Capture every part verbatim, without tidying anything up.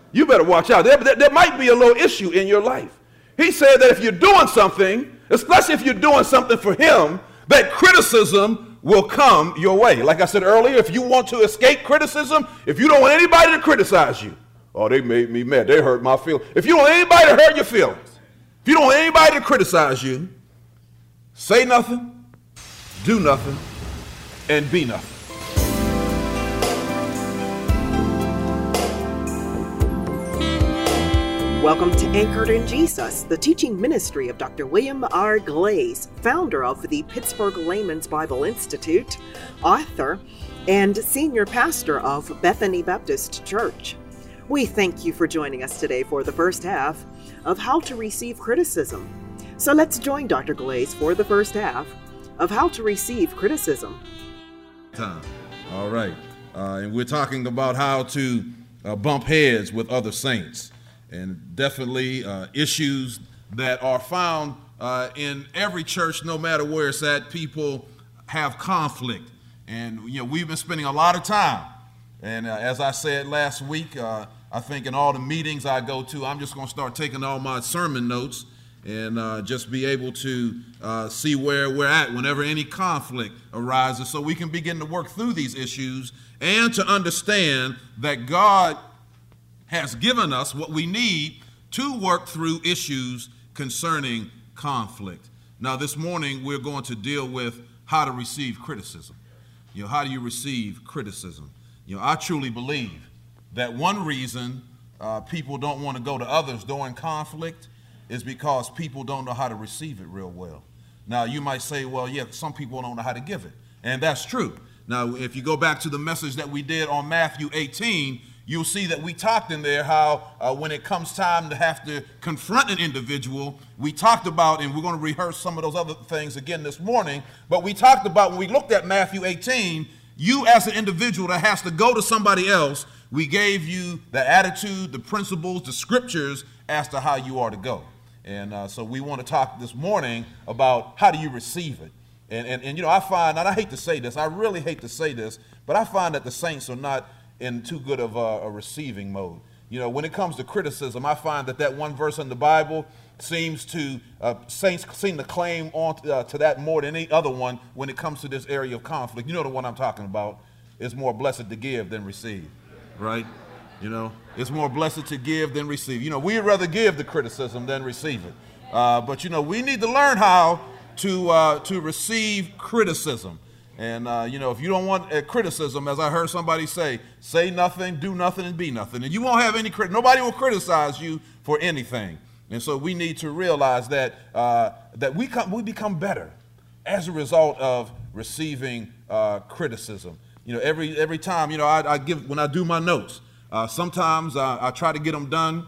You better watch out. There, there, there might be a little issue in your life. He said that if you're doing something, especially if you're doing something for him, that criticism will come your way. Like I said earlier, if you want to escape criticism, if you don't want anybody to criticize you, oh, they made me mad, they hurt my feelings. If you don't want anybody to hurt your feelings, if you don't want anybody to criticize you, say nothing, do nothing, and be nothing. Welcome to Anchored in Jesus, the teaching ministry of Doctor William R. Glaze, founder of the Pittsburgh Layman's Bible Institute, author, and senior pastor of Bethany Baptist Church. We thank you for joining us today for the first half of How to Receive Criticism. So let's join Doctor Glaze for the first half of How to Receive Criticism. Time. All right. Uh, and we're talking about how to uh, bump heads with other saints. And definitely uh, issues that are found uh, in every church, no matter where it's at. People have conflict. And, you know, we've been spending a lot of time. And uh, as I said last week, uh, I think in all the meetings I go to, I'm just going to start taking all my sermon notes and uh, just be able to uh, see where we're at whenever any conflict arises, so we can begin to work through these issues and to understand that God has given us what we need to work through issues concerning conflict. Now, this morning, we're going to deal with how to receive criticism. You know, how do you receive criticism? You know, I truly believe that one reason uh, people don't want to go to others during conflict is because people don't know how to receive it real well. Now, you might say, well, yeah, some people don't know how to give it. And that's true. Now, if you go back to the message that we did on Matthew eighteen, you'll see that we talked in there how uh, when it comes time to have to confront an individual, we talked about, and we're going to rehearse some of those other things again this morning, but we talked about when we looked at Matthew eighteen, you as an individual that has to go to somebody else, we gave you the attitude, the principles, the scriptures as to how you are to go. And uh, so we want to talk this morning about how do you receive it. And, and, and you know, I find, and I hate to say this, I really hate to say this, but I find that the saints are not in too good of a, a receiving mode. You know, when it comes to criticism, I find that that one verse in the Bible seems to, uh, saints seem to claim on to, uh, to that more than any other one when it comes to this area of conflict. You know the one I'm talking about. It's more blessed to give than receive, right? You know, it's more blessed to give than receive. You know, we'd rather give the criticism than receive it. Uh, but, you know, we need to learn how to, uh, to receive criticism. And, uh, you know, if you don't want uh, criticism, as I heard somebody say, say nothing, do nothing, and be nothing. And you won't have any crit. Nobody will criticize you for anything. And so we need to realize that uh, that we, come, we become better as a result of receiving uh, criticism. You know, every every time, you know, I, I give, when I do my notes, uh, sometimes I, I try to get them done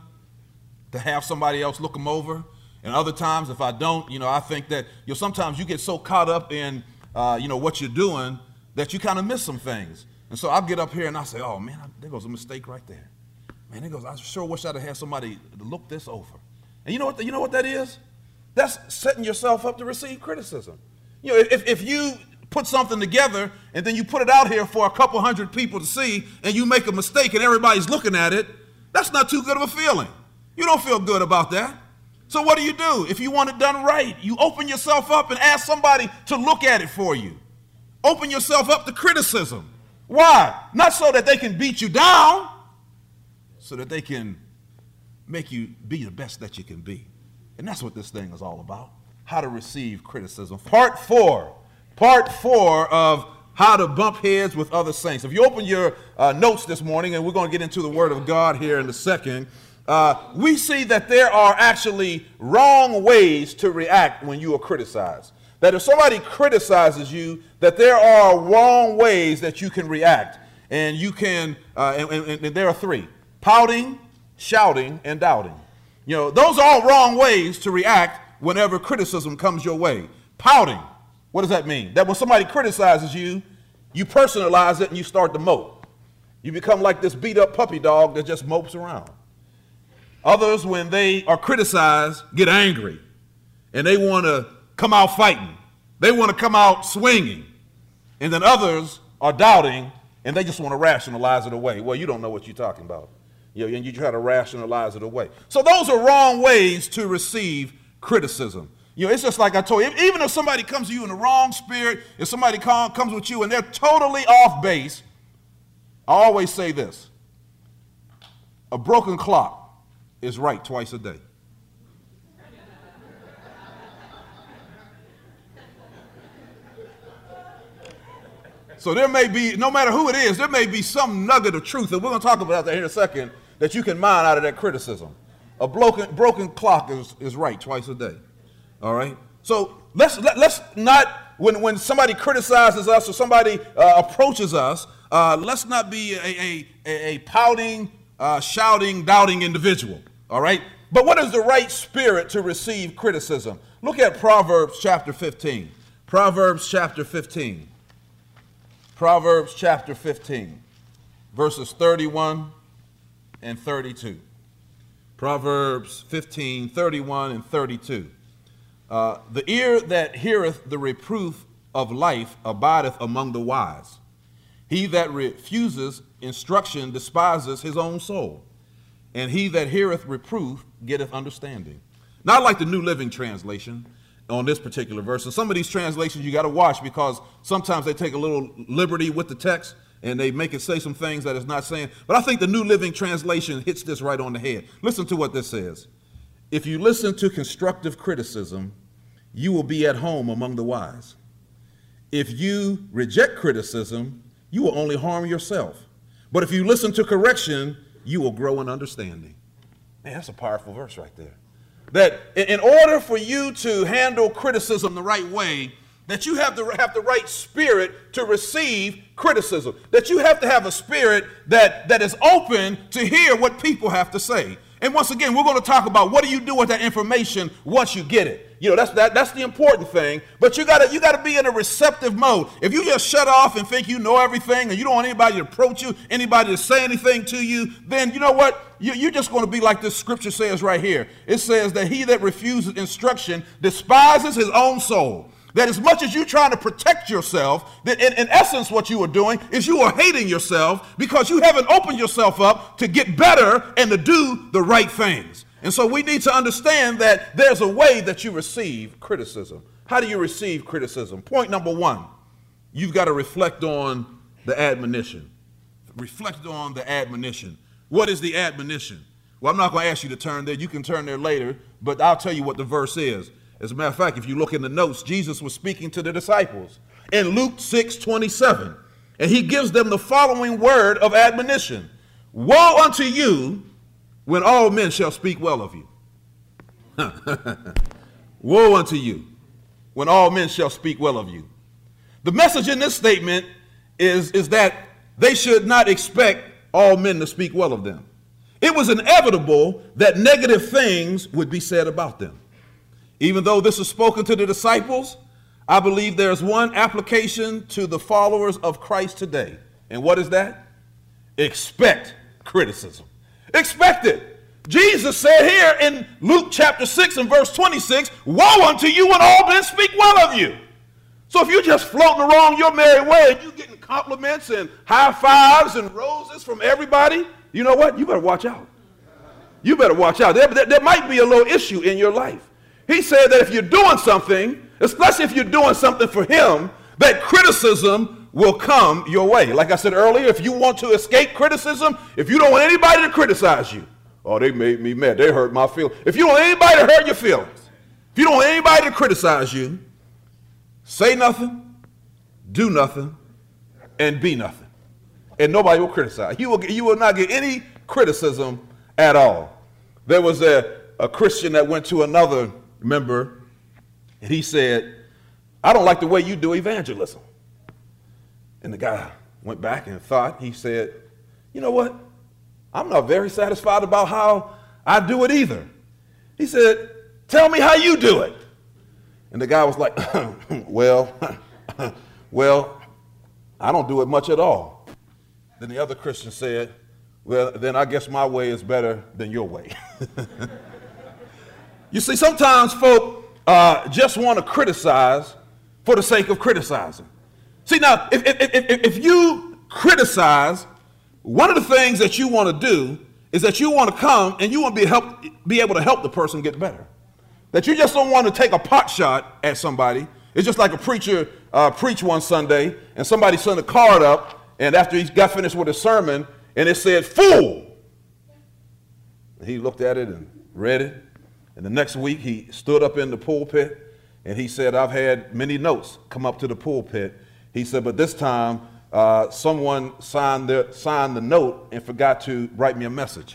to have somebody else look them over. And other times, if I don't, you know, I think that, you know, sometimes you get so caught up in Uh, you know, what you're doing, that you kind of miss some things. And so I'll get up here and I say, oh, man, there goes a mistake right there. Man, there goes, I sure wish I'd have had somebody to look this over. And you know what, the, you know what that is? That's setting yourself up to receive criticism. You know, if, if you put something together and then you put it out here for a couple hundred people to see and you make a mistake and everybody's looking at it, that's not too good of a feeling. You don't feel good about that. So what do you do? If you want it done right, you open yourself up and ask somebody to look at it for you. Open yourself up to criticism. Why? Not so that they can beat you down, so that they can make you be the best that you can be. And that's what this thing is all about, how to receive criticism. Part four, part four of how to bump heads with other saints. If you open your uh, notes this morning, and we're going to get into the Word of God here in a second, Uh, we see that there are actually wrong ways to react when you are criticized. That if somebody criticizes you, that there are wrong ways that you can react. And you can, uh, and, and, and there are three: pouting, shouting, and doubting. You know, those are all wrong ways to react whenever criticism comes your way. Pouting, what does that mean? That when somebody criticizes you, you personalize it and you start to mope. You become like this beat up puppy dog that just mopes around. Others, when they are criticized, get angry, and they want to come out fighting. They want to come out swinging. And then others are doubting, and they just want to rationalize it away. Well, you don't know what you're talking about. You know, and you try to rationalize it away. So those are wrong ways to receive criticism. You know, it's just like I told you, even if somebody comes to you in the wrong spirit, if somebody come, comes with you and they're totally off base, I always say this: a broken clock is right twice a day. So there may be, no matter who it is, there may be some nugget of truth, and we're going to talk about that here in a second, that you can mine out of that criticism. A broken, broken clock is, is right twice a day. All right? So let's, let, let's not, when, when somebody criticizes us or somebody uh, approaches us, uh, let's not be a, a, a pouting, uh, shouting, doubting individual. All right? But what is the right spirit to receive criticism? Look at Proverbs chapter fifteen. Proverbs chapter fifteen. Proverbs chapter fifteen, verses thirty-one and thirty-two. Proverbs fifteen, thirty-one and thirty-two. Uh, the ear that heareth the reproof of life abideth among the wise. He that refuses instruction despises his own soul, and he that heareth reproof getteth understanding. Now, I like the New Living Translation on this particular verse. And some of these translations you got to watch, because sometimes they take a little liberty with the text and they make it say some things that it's not saying. But I think the New Living Translation hits this right on the head. Listen to what this says. If you listen to constructive criticism, you will be at home among the wise. If you reject criticism, you will only harm yourself. But if you listen to correction, you will grow in understanding. Man, that's a powerful verse right there. That in order for you to handle criticism the right way, that you have to have the right spirit to receive criticism. That you have to have a spirit that, that is open to hear what people have to say. And once again, we're going to talk about what do you do with that information once you get it. You know, that's that, that's the important thing. But you gotta you gotta be in a receptive mode. If you just shut off and think you know everything and you don't want anybody to approach you, anybody to say anything to you, then you know what? You, you're just going to be like this scripture says right here. It says that he that refuses instruction despises his own soul. That as much as you're trying to protect yourself, that in, in essence what you are doing is you are hating yourself because you haven't opened yourself up to get better and to do the right things. And so we need to understand that there's a way that you receive criticism. How do you receive criticism? Point number one, you've got to reflect on the admonition. Reflect on the admonition. What is the admonition? Well, I'm not going to ask you to turn there. You can turn there later, but I'll tell you what the verse is. As a matter of fact, if you look in the notes, Jesus was speaking to the disciples in Luke six twenty-seven, and he gives them the following word of admonition. Woe unto you when all men shall speak well of you. Woe unto you when all men shall speak well of you. The message in this statement is, is that they should not expect all men to speak well of them. It was inevitable that negative things would be said about them. Even though this is spoken to the disciples, I believe there's one application to the followers of Christ today. And what is that? Expect criticism. Expect it. Jesus said here in Luke chapter six and verse twenty-six, woe unto you when all men speak well of you. So if you're just floating along your merry way and you're getting compliments and high fives and roses from everybody, you know what? You better watch out. You better watch out. There, there, there might be a little issue in your life. He said that if you're doing something, especially if you're doing something for him, that criticism will come your way. Like I said earlier, if you want to escape criticism, if you don't want anybody to criticize you, oh, they made me mad, they hurt my feelings. If you don't want anybody to hurt your feelings, if you don't want anybody to criticize you, say nothing, do nothing, and be nothing. And nobody will criticize. You will, you will not get any criticism at all. There was a, a Christian that went to another member, and he said, I don't like the way you do evangelism. And the guy went back and thought, he said, you know what? I'm not very satisfied about how I do it either. He said, tell me how you do it. And the guy was like, well, well, I don't do it much at all. Then the other Christian said, well, then I guess my way is better than your way. You see, sometimes folk uh, just want to criticize for the sake of criticizing. See, now, if, if, if, if you criticize, one of the things that you want to do is that you want to come and you want to be, help, be able to help the person get better. That you just don't want to take a pot shot at somebody. It's just like a preacher uh, preached one Sunday, and somebody sent a card up, and after he got finished with his sermon, and it said, "Fool." And he looked at it and read it, and the next week he stood up in the pulpit, and he said, "I've had many notes come up to the pulpit." He said, "But this time, uh, someone signed the, signed the note and forgot to write me a message."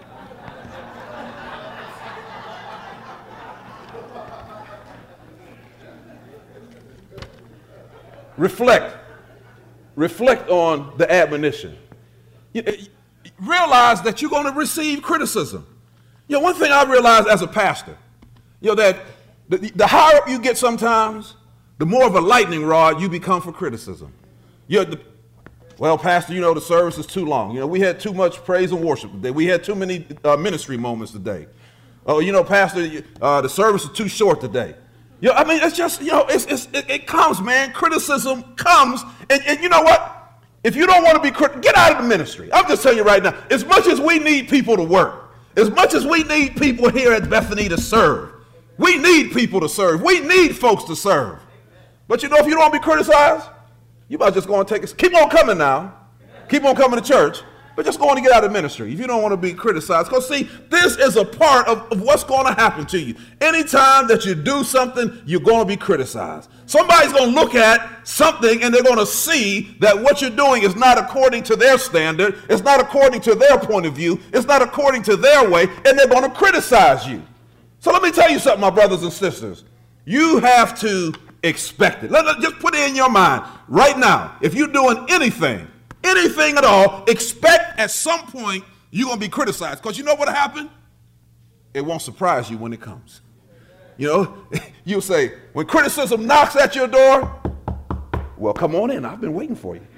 Reflect. Reflect on the admonition. You, you realize that you're going to receive criticism. You know, one thing I realized as a pastor, you know, that the, the higher up you get sometimes, the more of a lightning rod you become for criticism. You're the, well, Pastor, you know, the service is too long. You know, we had too much praise and worship today. We had too many uh, ministry moments today. Oh, you know, Pastor, uh, the service is too short today. You know, I mean, it's just, you know, it's, it's, it, it comes, man. Criticism comes. And, and you know what? If you don't want to be critical, get out of the ministry. I'm just telling you right now, as much as we need people to work, as much as we need people here at Bethany to serve, we need people to serve. We need folks to serve. But you know, if you don't want to be criticized, you might just go and take it. Keep on coming now. Keep on coming to church. But just go on and get out of ministry if you don't want to be criticized. Because see, this is a part of, of what's going to happen to you. Anytime that you do something, you're going to be criticized. Somebody's going to look at something and they're going to see that what you're doing is not according to their standard. It's not according to their point of view. It's not according to their way. And they're going to criticize you. So let me tell you something, my brothers and sisters. You have to expect it. Let, let, just put it in your mind right now. If you're doing anything, anything at all, expect at some point you're going to be criticized. Because you know what happened? It won't surprise you when it comes. You know, you'll say, when criticism knocks at your door, well, come on in. I've been waiting for you.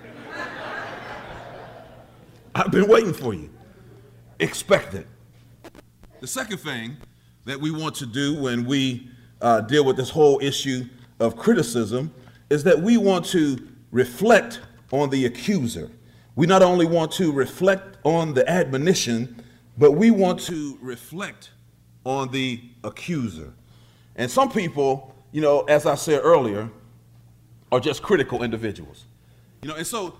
I've been waiting for you. Expect it. The second thing that we want to do when we uh, deal with this whole issue of criticism is that we want to reflect on the accuser. We not only want to reflect on the admonition, but we want to reflect on the accuser. And some people, you know, as I said earlier, are just critical individuals. You know, and so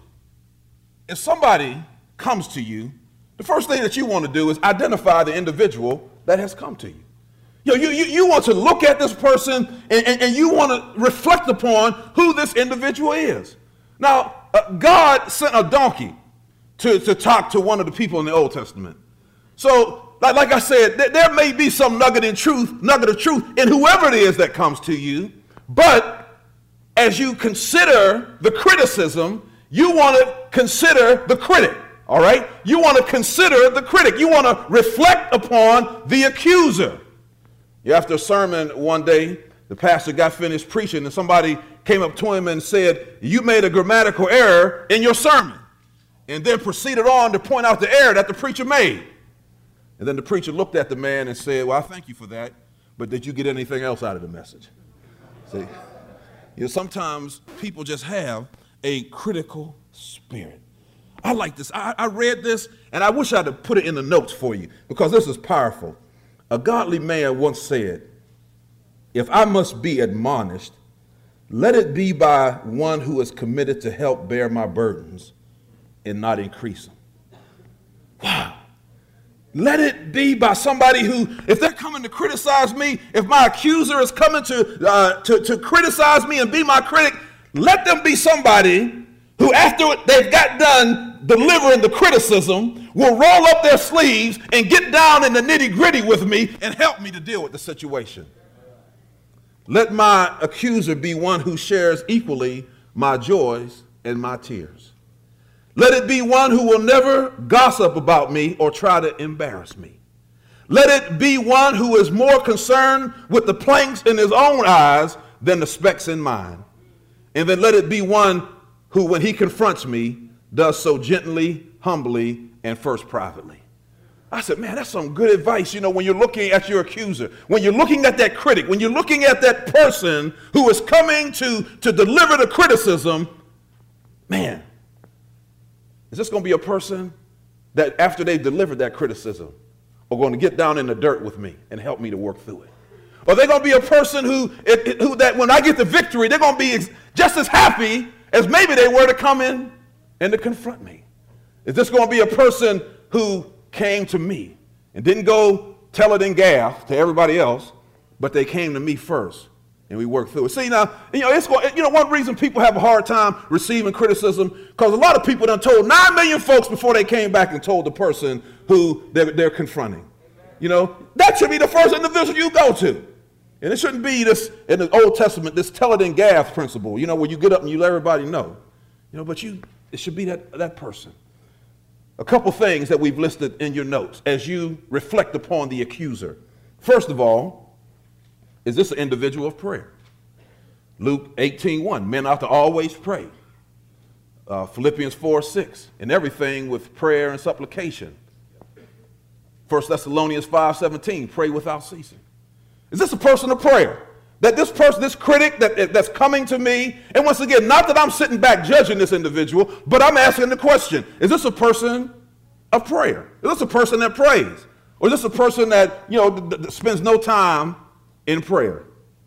if somebody comes to you, the first thing that you want to do is identify the individual that has come to you. You know, you, you, you want to look at this person and, and, and you want to reflect upon who this individual is. Now, uh, God sent a donkey to, to talk to one of the people in the Old Testament. So, like, like I said, th- there may be some nugget in truth, nugget of truth in whoever it is that comes to you. But as you consider the criticism, you want to consider the critic. All right? You want to consider the critic. You want to reflect upon the accuser. After a sermon one day, the pastor got finished preaching and somebody came up to him and said, "You made a grammatical error in your sermon," and then proceeded on to point out the error that the preacher made. And then the preacher looked at the man and said, "Well, I thank you for that, but did you get anything else out of the message?" See, you know, sometimes people just have a critical spirit. I like this. I, I read this, and I wish I'd have put it in the notes for you because this is powerful. A godly man once said, "If I must be admonished, let it be by one who is committed to help bear my burdens and not increase them." Wow. Let it be by somebody who, if they're coming to criticize me, if my accuser is coming to, uh, to, to criticize me and be my critic, let them be somebody who, after they've got done delivering the criticism, will roll up their sleeves and get down in the nitty-gritty with me and help me to deal with the situation. Let my accuser be one who shares equally my joys and my tears. Let it be one who will never gossip about me or try to embarrass me. Let it be one who is more concerned with the planks in his own eyes than the specks in mine. And then let it be one who, when he confronts me, does so gently, humbly, and first privately. I said, man, that's some good advice, you know, when you're looking at your accuser, when you're looking at that critic, when you're looking at that person who is coming to, to deliver the criticism, man, is this going to be a person that after they've delivered that criticism are going to get down in the dirt with me and help me to work through it? Or they're going to be a person who, who that when I get the victory, they're going to be just as happy as maybe they were to come in and to confront me? Is this going to be a person who came to me and didn't go tell it in Gath to everybody else, but they came to me first and we worked through it? See, now, you know, it's going, you know, one reason people have a hard time receiving criticism, because a lot of people done told nine million folks before they came back and told the person who they're, they're confronting. You know, that should be the first individual you go to. And it shouldn't be this, in the Old Testament, this tell it in Gath principle, you know, where you get up and you let everybody know. You know, but you, it should be that, that person. A couple things that we've listed in your notes as you reflect upon the accuser. First of all, is this an individual of prayer? Luke eighteen one, men ought to always pray. Uh, Philippians four six, in everything with prayer and supplication. First Thessalonians five seventeen, pray without ceasing. Is this a person of prayer? That this person, this critic that, that's coming to me, and once again, not that I'm sitting back judging this individual, but I'm asking the question, is this a person of prayer? Is this a person that prays? Or is this a person that, you know, th- th- spends no time in prayer?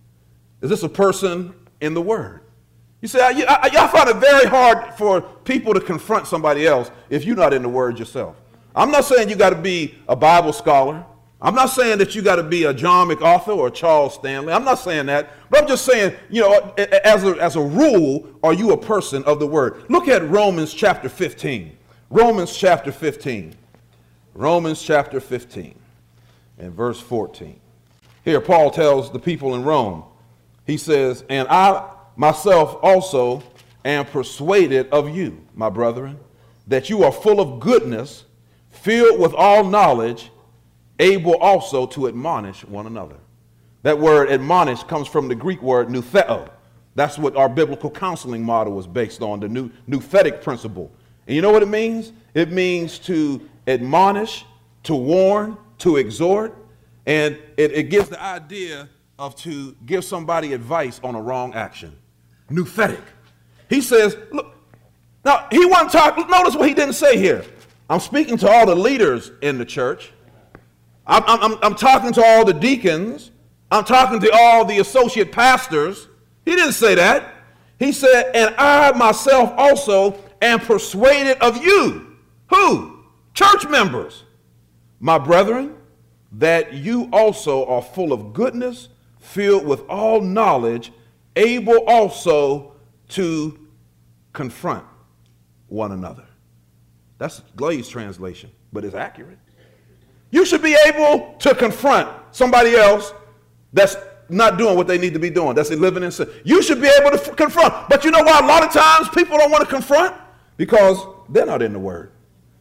Is this a person in the Word? You say, I, I, I find it very hard for people to confront somebody else if you're not in the Word yourself. I'm not saying you got to be a Bible scholar. I'm not saying that you got to be a John MacArthur or a Charles Stanley. I'm not saying that. But I'm just saying, you know, as a, as a rule, are you a person of the Word? Look at Romans chapter fifteen. Romans chapter fifteen. Romans chapter fifteen and verse fourteen. Here, Paul tells the people in Rome, he says, and I myself also am persuaded of you, my brethren, that you are full of goodness, filled with all knowledge, able also to admonish one another. That word admonish comes from the Greek word noutheo. That's what our biblical counseling model was based on, the new nouthetic principle. And you know what it means? It means to admonish, to warn, to exhort, and it, it gives the idea of to give somebody advice on a wrong action. Nouthetic. He says, look, now he wasn't talking, notice what he didn't say here. I'm speaking to all the leaders in the church. I'm, I'm, I'm talking to all the deacons. I'm talking to all the associate pastors. He didn't say that. He said, and I myself also am persuaded of you. Who? Church members. My brethren, that you also are full of goodness, filled with all knowledge, able also to confront one another. That's Glaze translation, but it's accurate. You should be able to confront somebody else that's not doing what they need to be doing, that's living in sin. You should be able to f- confront. But you know why a lot of times people don't want to confront? Because they're not in the Word.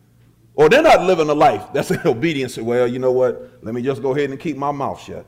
Or they're not living a life that's in obedience. Well, you know what? Let me just go ahead and keep my mouth shut.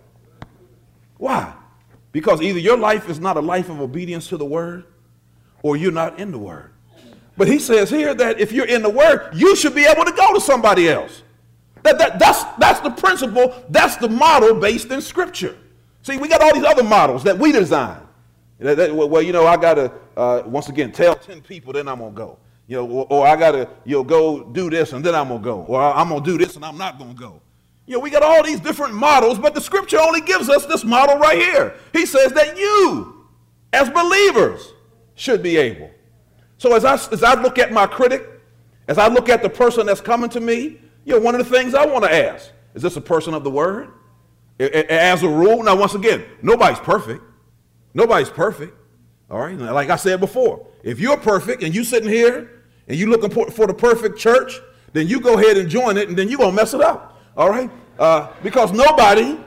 Why? Because either your life is not a life of obedience to the Word, or you're not in the Word. But he says here that if you're in the Word, you should be able to go to somebody else. That, that, that's, that's the principle, that's the model based in Scripture. See, we got all these other models that we design. That, that, well, you know, I got to, uh, once again, tell ten people, then I'm going to go. You know, or, or I got to, you know, go do this, and then I'm going to go. Or I'm going to do this, and I'm not going to go. You know, we got all these different models, but the Scripture only gives us this model right here. He says that you, as believers, should be able. So as I, as I look at my critic, as I look at the person that's coming to me, you know, one of the things I want to ask, is this a person of the Word? As a rule, now once again, nobody's perfect. Nobody's perfect. All right, like I said before, if you're perfect and you're sitting here and you're looking for, for the perfect church, then you go ahead and join it, and then you're going to mess it up. All right, uh, because nobody,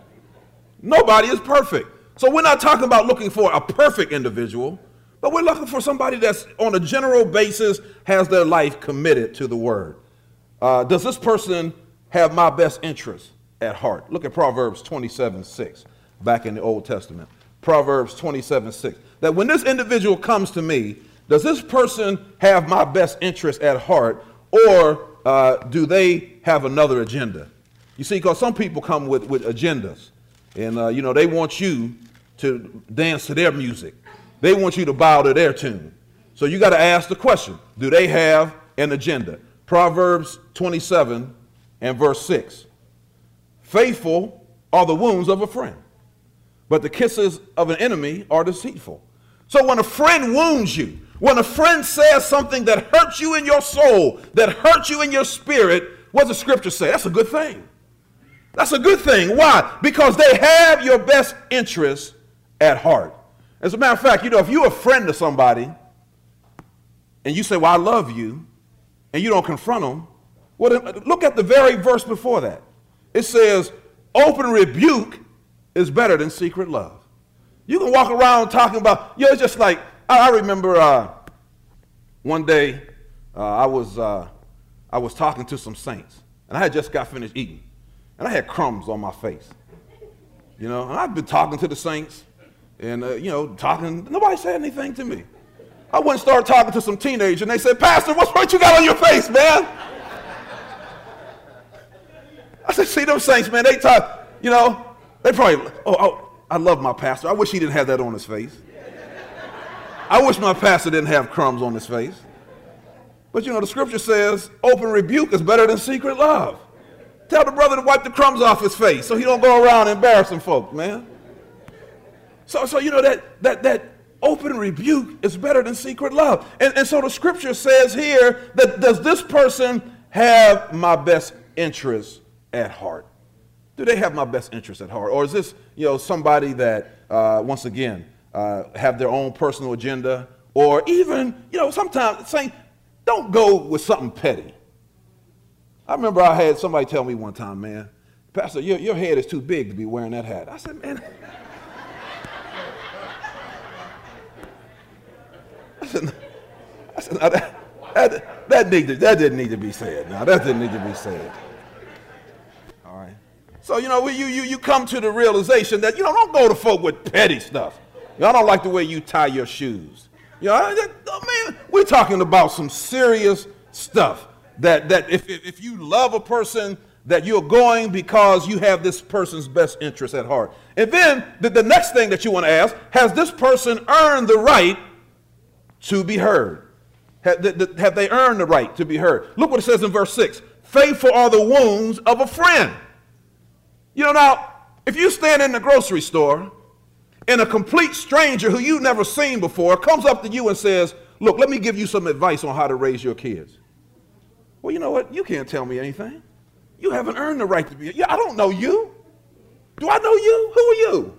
nobody is perfect. So we're not talking about looking for a perfect individual, but we're looking for somebody that's on a general basis has their life committed to the Word. Uh, does this person have my best interest at heart? Look at Proverbs twenty-seven six back in the Old Testament. Proverbs twenty-seven six. That when this individual comes to me, does this person have my best interest at heart, or uh, do they have another agenda? You see, because some people come with, with agendas, and uh, you know, they want you to dance to their music. They want you to bow to their tune. So you got to ask the question, do they have an agenda? Proverbs twenty-seven and verse six. Faithful are the wounds of a friend, but the kisses of an enemy are deceitful. So when a friend wounds you, when a friend says something that hurts you in your soul, that hurts you in your spirit, what does the scripture say? That's a good thing. That's a good thing. Why? Because they have your best interest at heart. As a matter of fact, you know, if you're a friend to somebody and you say, well, I love you, and you don't confront them, well, look at the very verse before that. It says, open rebuke is better than secret love. You can walk around talking about, you know, it's just like, I, I remember uh, one day uh, I was uh, I was talking to some saints, and I had just got finished eating, and I had crumbs on my face. You know, and I've been talking to the saints, and, uh, you know, talking, nobody said anything to me. I went and started talking to some teenagers, and they said, Pastor, what's what you got on your face, man? I said, see them saints, man, they talk, you know, they probably, oh, oh, I love my pastor. I wish he didn't have that on his face. I wish my pastor didn't have crumbs on his face. But you know, the scripture says, open rebuke is better than secret love. Tell the brother to wipe the crumbs off his face so he don't go around embarrassing folks, man. So, so you know, that, that, that open rebuke is better than secret love. And, and so the scripture says here that does this person have my best interest at heart? Do they have my best interest at heart? Or is this, you know, somebody that, uh, once again, uh, have their own personal agenda? Or even, you know, sometimes saying, don't go with something petty. I remember I had somebody tell me one time, man, Pastor, your, your head is too big to be wearing that hat. I said, man. I said, I said no, that, that, that, needed, that didn't need to be said. Now, that didn't need to be said. All right. So, you know, you, you, you come to the realization that, you know, don't go to folk with petty stuff. You know, I don't like the way you tie your shoes. You know, I, I mean, we're talking about some serious stuff that, that if, if, if you love a person, that you're going because you have this person's best interest at heart. And then the, the next thing that you want to ask, has this person earned the right to be heard? Have, the, the, have they earned the right to be heard? Look what it says in verse six. Faithful are the wounds of a friend. You know, now, if you stand in the grocery store and a complete stranger who you've never seen before comes up to you and says, look, let me give you some advice on how to raise your kids. Well, you know what? You can't tell me anything. You haven't earned the right to be. Yeah, I don't know you. Do I know you? Who are you?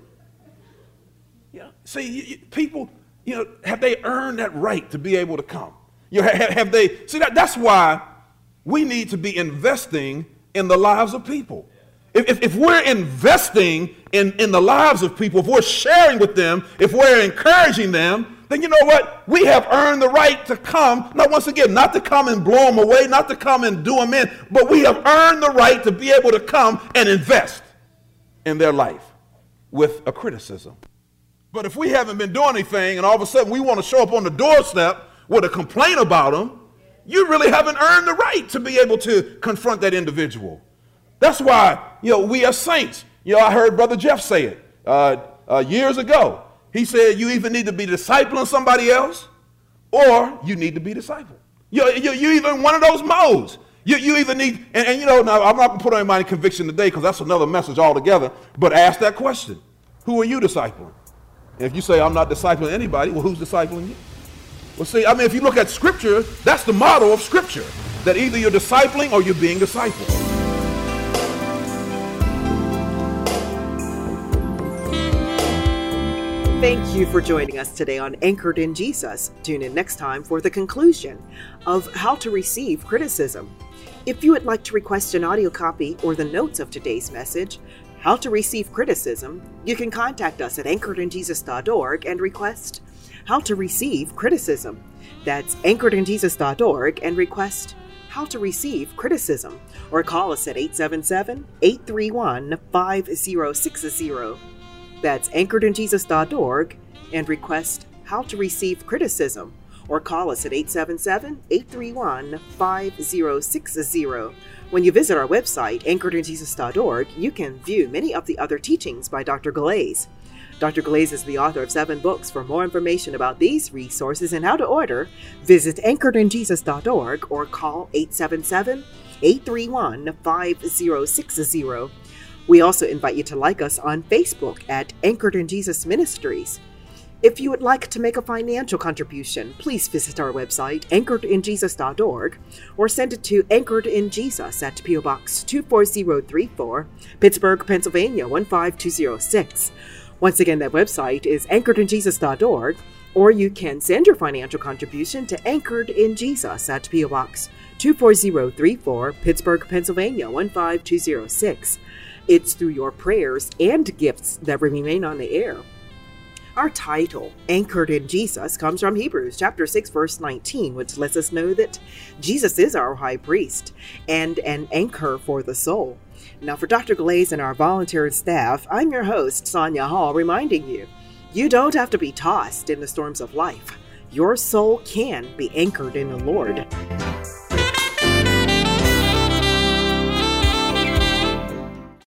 Yeah. See, you, you, people, you know, have they earned that right to be able to come? You know, have, have they? See, that, that's why we need to be investing in the lives of people. If, if, if we're investing in, in the lives of people, if we're sharing with them, if we're encouraging them, then you know what? We have earned the right to come. Now, once again, not to come and blow them away, not to come and do them in, but we have earned the right to be able to come and invest in their life with a criticism. But if we haven't been doing anything and all of a sudden we want to show up on the doorstep with a complaint about them, you really haven't earned the right to be able to confront that individual. That's why, you know, we as saints, you know, I heard Brother Jeff say it uh, uh, years ago. He said you either need to be discipling somebody else or you need to be discipled. You, you, you either in one of those modes. You, you either need, and, and you know, now I'm not going to put anybody in conviction today because that's another message altogether, but ask that question. Who are you discipling? And if you say I'm not discipling anybody, well, who's discipling you? Well, see, I mean, if you look at Scripture, that's the motto of Scripture, that either you're discipling or you're being discipled. Thank you for joining us today on Anchored in Jesus. Tune in next time for the conclusion of how to receive criticism. If you would like to request an audio copy or the notes of today's message, How to Receive Criticism, you can contact us at anchored in jesus dot org and request How to Receive Criticism. That's anchored in jesus dot org and request How to Receive Criticism, or call us at eight seven seven, eight three one, five zero six zero. That's anchored in jesus dot org and request How to Receive Criticism, or call us at eight seven seven, eight three one, five zero six zero. When you visit our website, anchored in jesus dot org, you can view many of the other teachings by Doctor Glaze. Doctor Glaze is the author of seven books. For more information about these resources and how to order, visit anchored in jesus dot org or call eight seven seven, eight three one, five zero six zero. We also invite you to like us on Facebook at Anchored in Jesus Ministries. If you would like to make a financial contribution, please visit our website, anchored in jesus dot org, or send it to Anchored in Jesus at P O Box two four zero three four, Pittsburgh, Pennsylvania one five two zero six. Once again, that website is anchored in jesus dot org, or you can send your financial contribution to Anchored in Jesus at P O Box two four zero three four, Pittsburgh, Pennsylvania one five two zero six. It's through your prayers and gifts that remain on the air. Our title, Anchored in Jesus, comes from Hebrews chapter six, verse nineteen, which lets us know that Jesus is our high priest and an anchor for the soul. Now, for Doctor Glaze and our volunteer staff, I'm your host, Sonia Hall, reminding you, you don't have to be tossed in the storms of life. Your soul can be anchored in the Lord.